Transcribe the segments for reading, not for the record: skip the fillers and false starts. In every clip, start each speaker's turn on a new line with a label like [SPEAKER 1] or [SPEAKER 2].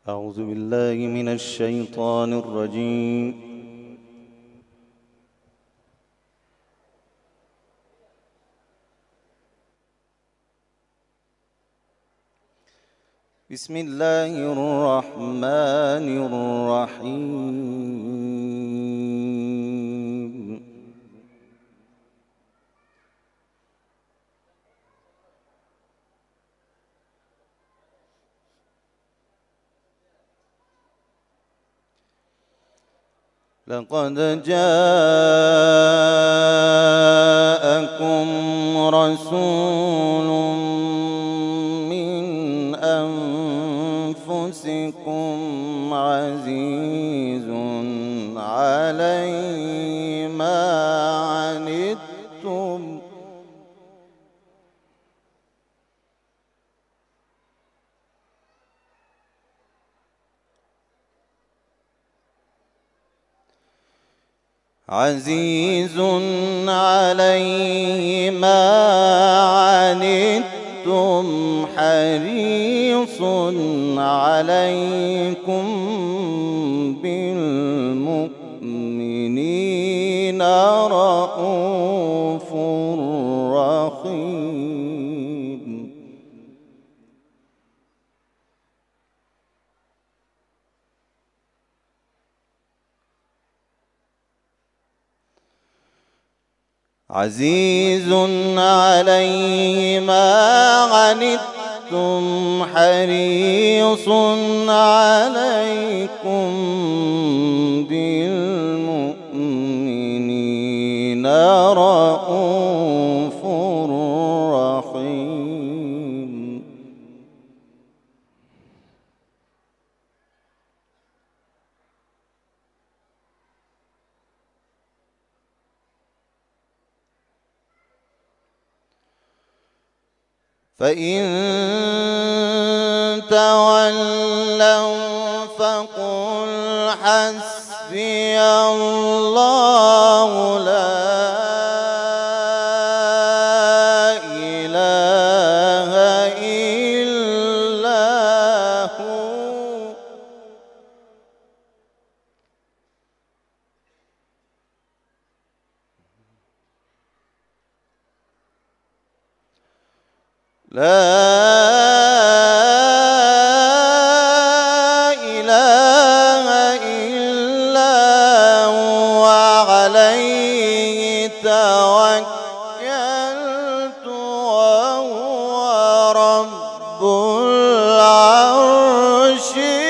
[SPEAKER 1] أعوذ بالله من الشيطان الرجيم. بسم الله الرحمن الرحيم. لقد جاءكم رسول من أنفسكم عزيز عليه ما عنتم عزيز عليه ما عنتم حريص عليكم بالمؤمنين رءوف رحيم. عزيز عليه ما عنتم حريص عليكم بالمؤمنين رءوف رحيم. فإن تولوا فقل حسبي الله لا إله إلا هو لا إله إلا هو عليه توكلت وهو رب العرش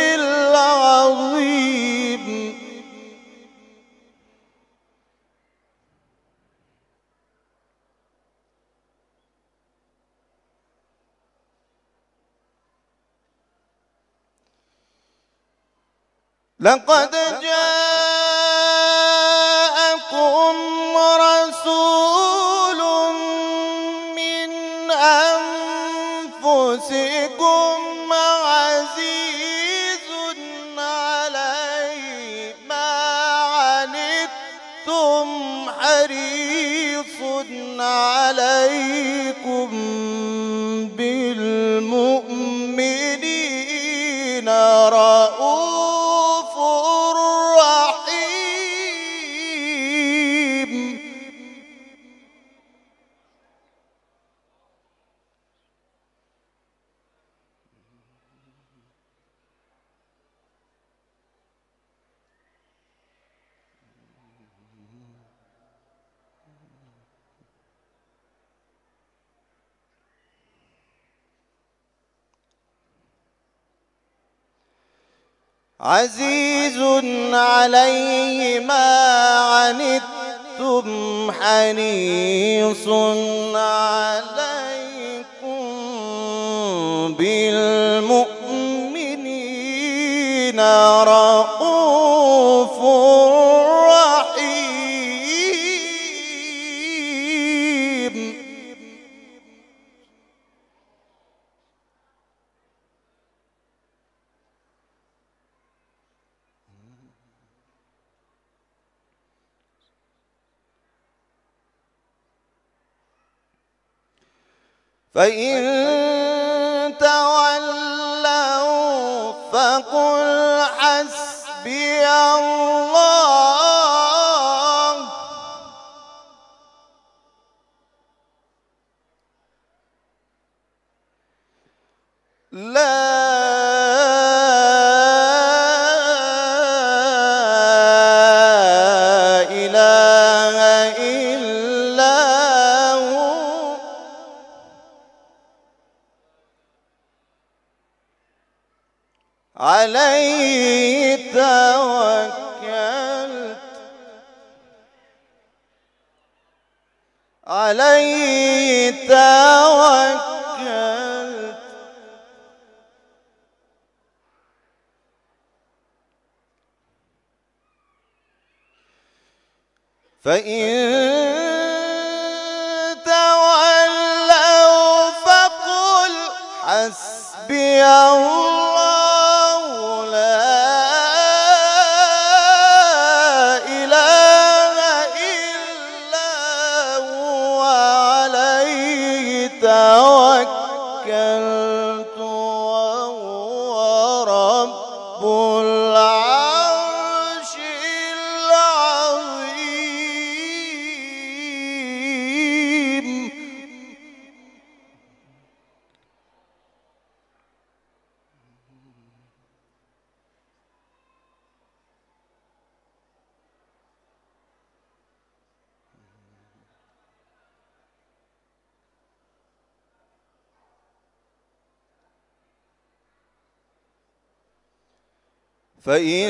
[SPEAKER 1] العظيم. لقد جاءكم رسول من أنفسكم عزيز عليه ما عنتم حريص عليكم بالمؤمنين رءوف رحيم. عزيز عليه ما عنتم حريص عليكم بالمؤمنين رءوف رحيم. فإن تولوا فقل حسبي الله لا إله إلا هو عليه توكلت عليه توكلت فإن تولوا فقل حسبي الله لا إله إلا هو عليه توكلت وهو رب العرش العظيم. فإن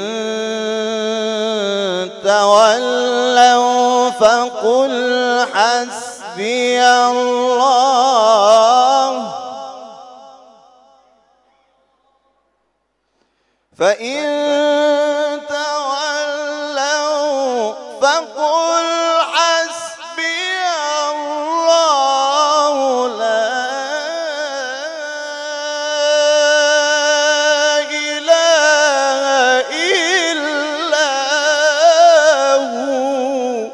[SPEAKER 1] تولوا فقل حسبي الله فإن تولوا فقل حسبي الله لا إله إلا هو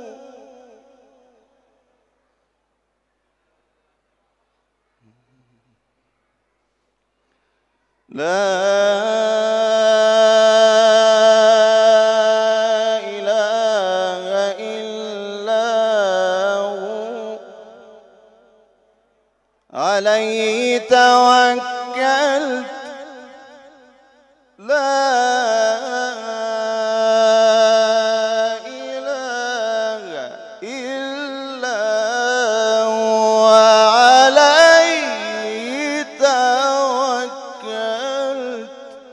[SPEAKER 1] لا إله إلا هو عليه توكلت لا إله إلا هو عليه توكلت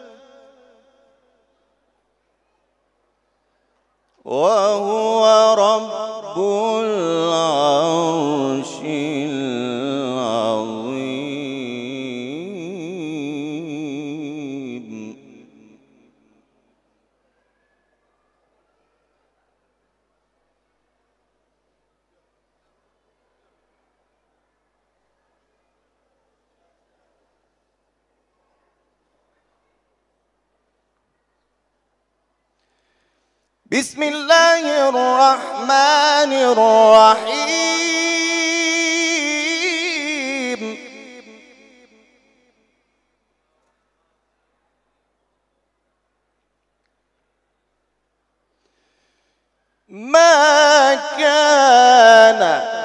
[SPEAKER 1] وهو رب العرش العظيم. بسم الله الرحمن الرحيم. ما كان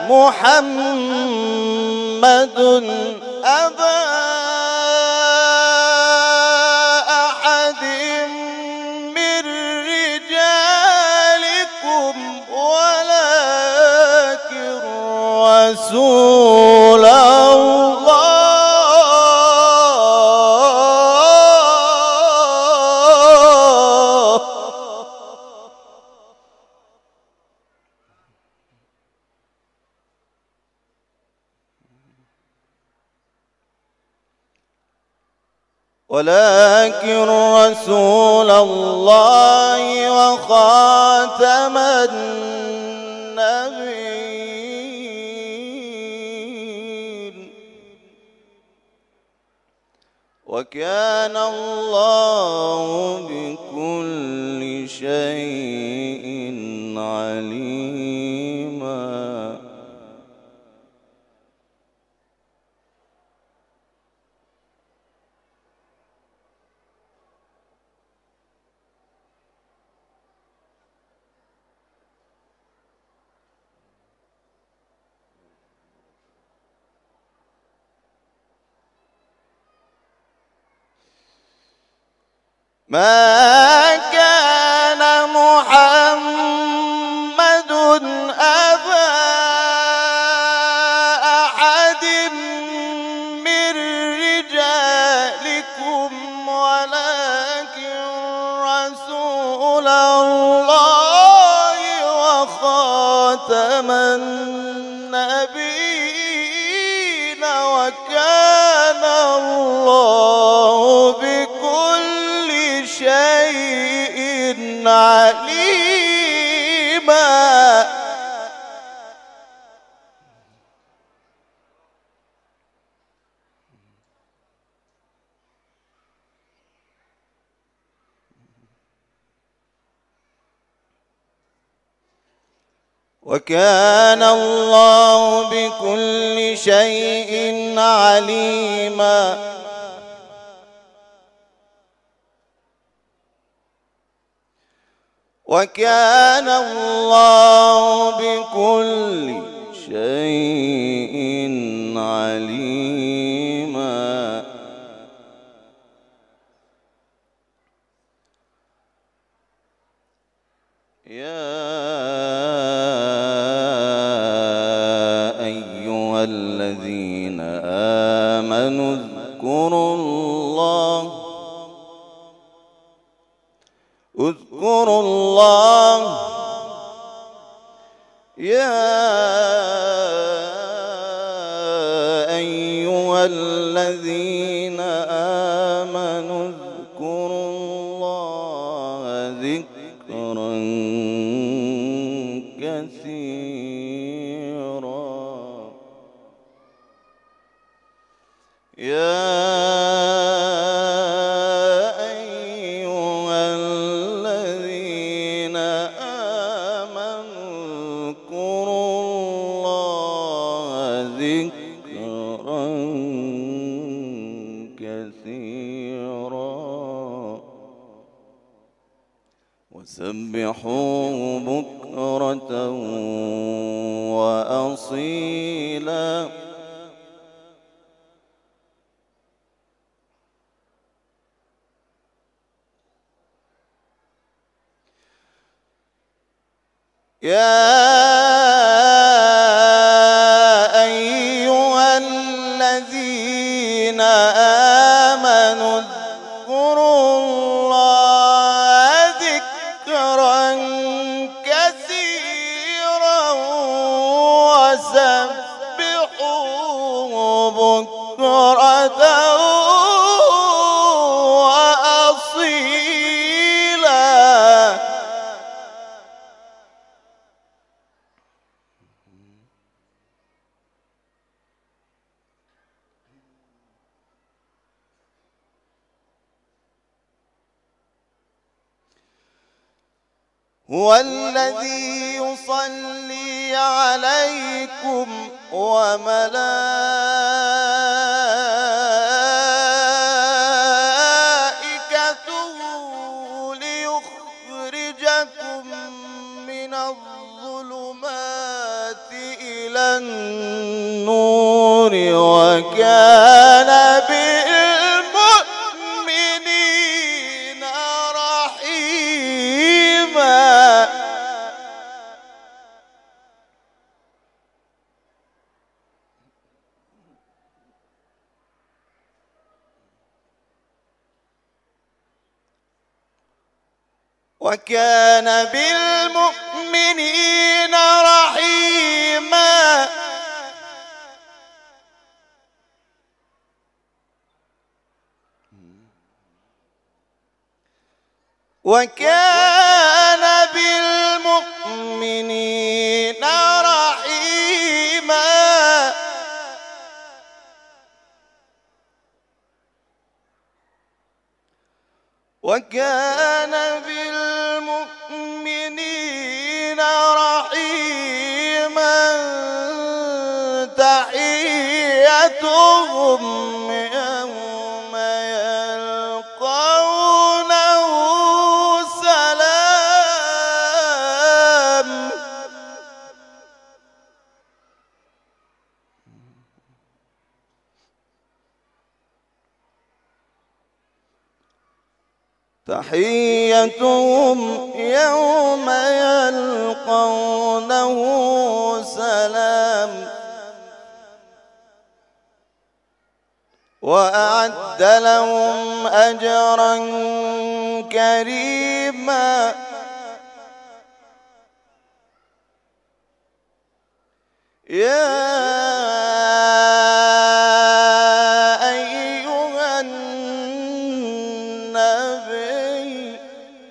[SPEAKER 1] محمد أبا أحد من رجالكم ولكن رسول الله وخاتم النبيين وكان الله بكل شيء عليما. ما كان محمد أبا أحد من رجالكم ولكن رسول الله وخاتم النبيين وكان الله بكل شيء عليما. وكان الله بكل شيء عليما. وكان الله بكل شيء عليما. يا أيها الذين آمنوا اذكروا الله يا أيها الذين آمنوا اذكروا الله ذكرا كثيرا. يا أيها الذين آمنوا اذكروا الله ذكرا كثيرا وسبحوه بكرة وأصيلا. يا أيها الذين آمنوا اذكروا الله ذكرا كثيرا وسبحوه بكرة وأصيلا. هو الذي يصلي عليكم وملائكته ليخرجكم من الظلمات إلى النور وكان بالمؤمنين رحيما. وكان بالمؤمنين رحيما. وكان بالمؤمنين رحيما. وكان بالمؤمنين رحيما. تحيتهم يوم يلقونه سلام. تحيتهم يوم يلقونه سلام وأعد لهم أجرا كريما يا أيها النبي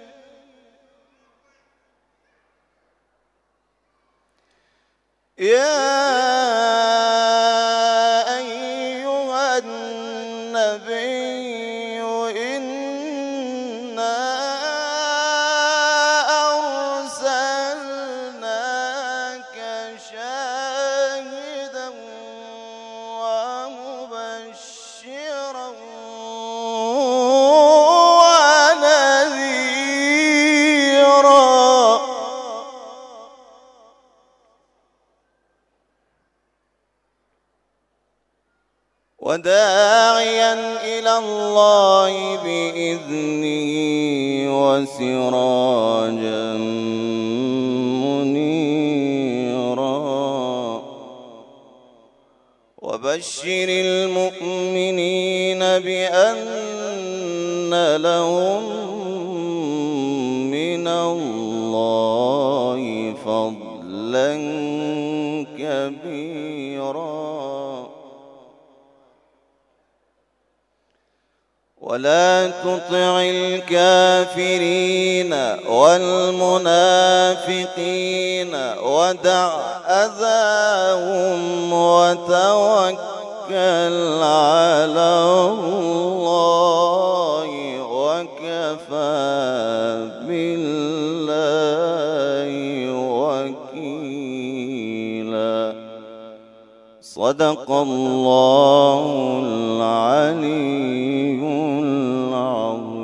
[SPEAKER 1] إنا أرسلناك شاهدا ومبشرا ونذيرا وداعيا إلى الله بإذنه وسراجا منيرا وبشر المؤمنين بأن لهم من الله فضلا كبيرا ولا تطع الكافرين والمنافقين ودع أذاهم وتوكل على الله وكفى بالله وكيلا صدق الله العلي العظيم.